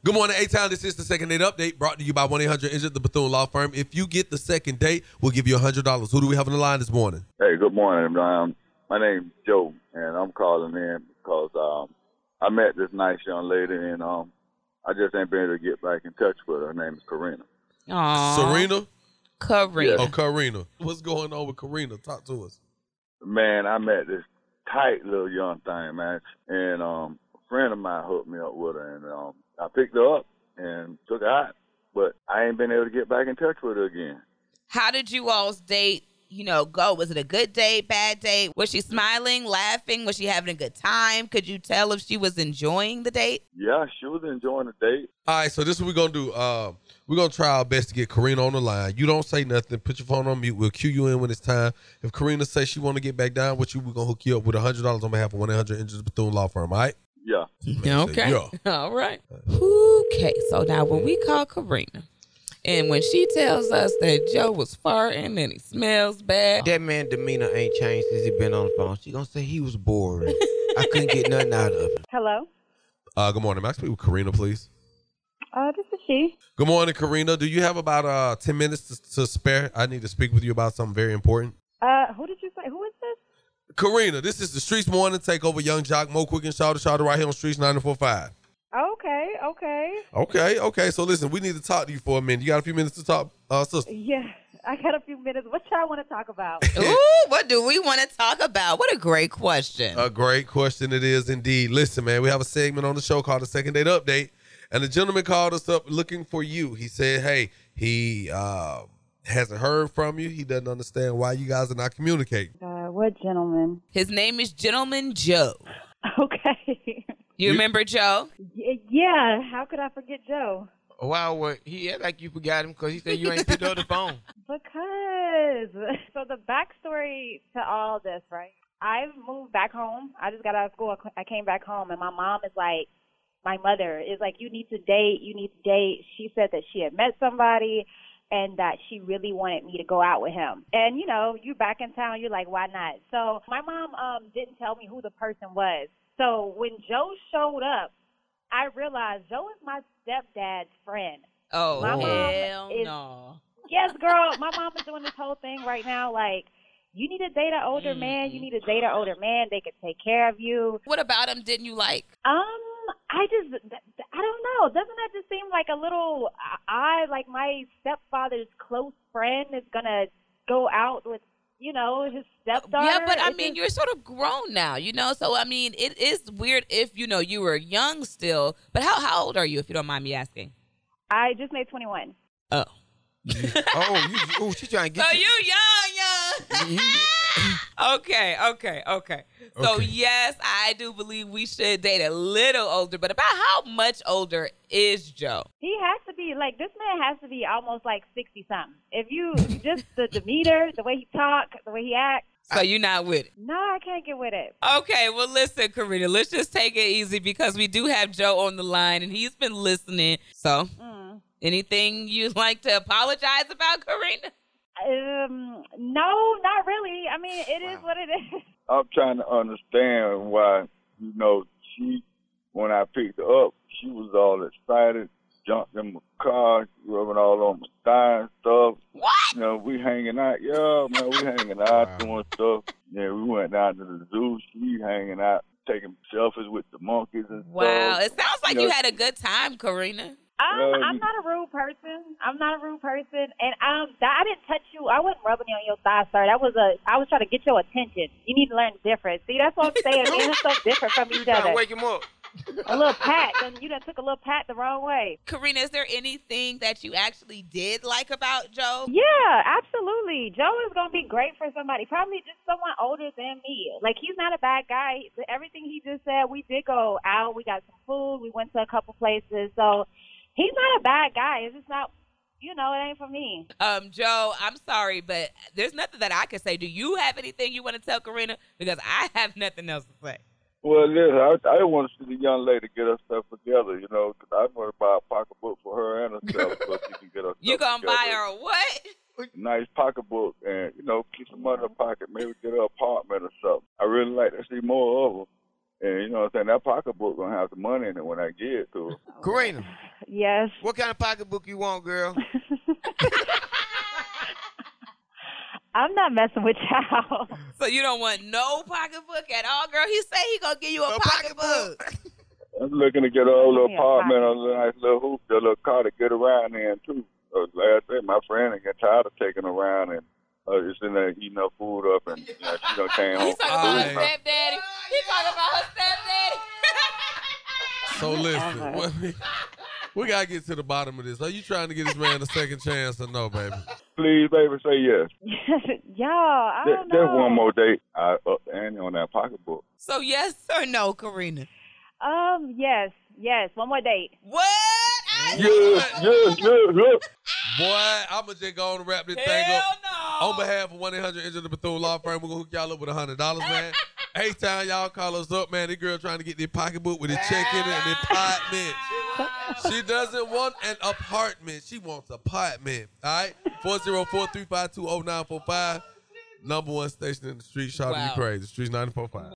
Good morning, A-Town. This is the Second Date Update brought to you by 1-800-INJURED, the Bethune Law Firm. If you get the second date, we'll give you $100. Who do we have on the line this morning? Hey, good morning. My name's Joe, and I'm calling in because I met this nice young lady, and I just ain't been able to get back in touch with her. Her name is Karina. Aww. Serena? Karina. Oh, Karina. What's going on with Karina? Talk to us. Man, I met this tight little young thing, man, and a friend of mine hooked me up with her, and I picked her up and took her out, but I ain't been able to get back in touch with her again. How did you all's date, go? Was it a good date, bad date? Was she smiling, laughing? Was she having a good time? Could you tell if she was enjoying the date? Yeah, she was enjoying the date. All right, so this is what we're going to do. We're going to try our best to get Karina on the line. You don't say nothing. Put your phone on mute. We'll cue you in when it's time. If Karina says she want to get back down with you, we're going to hook you up with $100 on behalf of 1-800-INJURED, the Bethune Law Firm, all right? Yeah. Okay. Yeah. All right. Okay, so now when we call Karina, and when she tells us that Joe was farting and he smells bad. That man demeanor ain't changed since he been on the phone. She gonna say he was boring. I couldn't get nothing out of him. Hello? Good morning. May I speak with Karina, please? This is she. Good morning, Karina. Do you have about 10 minutes to spare? I need to speak with you about something very important. Who did you say? Who is this? Karina, this is the Streets Morning Takeover. Young Jock, Mo Quick and Shawty right here on Streets 94.5. Okay. So listen, we need to talk to you for a minute. You got a few minutes to talk, sister? Yeah, I got a few minutes. What y'all want to talk about? Ooh, what do we want to talk about? What a great question. A great question it is indeed. Listen, man, we have a segment on the show called the Second Date Update, and the gentleman called us up looking for you. He said, hey, he hasn't heard from you. He doesn't understand why you guys are not communicating. What gentleman? His name is Gentleman Joe. Okay. You remember Joe? Yeah, how could I forget Joe? Wow, he act like you forgot him because he said you ain't picked up the phone. Because, so the backstory to all this, right? I moved back home. I just got out of school. I came back home, and my mom is like, my mother is like, you need to date. She said that she had met somebody and that she really wanted me to go out with him. And, you back in town, you're like, why not? So my mom didn't tell me who the person was. So when Joe showed up, I realized Joe is my stepdad's friend. Oh, my hell no. Yes, girl. My mom is doing this whole thing right now. Like, you need to date an older man. You need to date an older man. They can take care of you. What about him didn't you like? I don't know. Doesn't that just seem like a little odd? Like my stepfather's close friend is going to go out with, his stepdaughter. Yeah, but I mean, you're sort of grown now, So, I mean, it is weird if, you were young still. But how old are you, if you don't mind me asking? I just made 21. Oh. She's trying to get you. So you young. Okay. So, yes, I do believe we should date a little older. But about how much older is Joe? He has to be, this man has to be almost 60-something. If you, just the demeanor, the way he talk, the way he acts. So you're not with it? No, I can't get with it. Okay, well, listen, Karina, let's just take it easy because we do have Joe on the line, and he's been listening. So, anything you'd like to apologize about, Karina? No, not really. I mean, it is what it is. I'm trying to understand why, when I picked her up, she was all excited, jumped in my car, rubbing all on my thigh and stuff. What? We hanging out. Yeah, man, we hanging out, doing stuff. Yeah, we went down to the zoo. She hanging out, taking selfies with the monkeys and stuff. Wow, it sounds like you had a good time, Karina. I'm not a rude person. And I didn't touch you. I wasn't rubbing you on your thigh, sir. I was trying to get your attention. You need to learn the difference. See, that's what I'm saying. Man, it's so different from each other. Trying to wake him up. A little pat. You done took a little pat the wrong way. Karina, is there anything that you actually did like about Joe? Yeah, absolutely. Joe is going to be great for somebody. Probably just someone older than me. He's not a bad guy. Everything he just said, we did go out. We got some food. We went to a couple places. So he's not a bad guy. It's just not, it ain't for me. Joe, I'm sorry, but there's nothing that I can say. Do you have anything you want to tell Karina? Because I have nothing else to say. Well, listen, I want to see the young lady get her stuff together, because I want to buy a pocketbook for her and herself so she can get her stuff You gonna together. buy her what? Nice pocketbook and, keep some money in her pocket, maybe get her an apartment or something. I really like to see more of her. And, you know what I'm saying, that pocketbook going to have some money in it when I get it to her. Karina. Yes. What kind of pocketbook you want, girl? I'm not messing with y'all. So you don't want no pocketbook at all, girl? He say he gonna give you a pocketbook. I'm looking to get a whole little Yeah, apartment, a little nice little hoop, a little car to get around in too. Last day, my friend got tired of taking around and just in there eating her food up, and she done came home. He talking about her Aye. stepdaddy. He talking about her stepdaddy. So listen, we gotta get to the bottom of this. Are you trying to get this man a second chance or no, baby? Please, baby, say yes. Y'all, I don't know. Just one more date. I up the ante on that pocketbook. So yes or no, Karina? Yes. One more date. What? Yes. Boy, I'ma just go on and wrap this thing Hell up. no. On behalf of 1-800 Enter the Bethune Law Firm, we're gonna hook y'all up with $100, man. Anytime y'all call us up, man, this girl trying to get the pocketbook with a check in it and an apartment. She doesn't want an apartment. She wants an apartment. All right? 404-352-0945. Number one station in the street. Shout out to Wow. you crazy. Streets 94.5.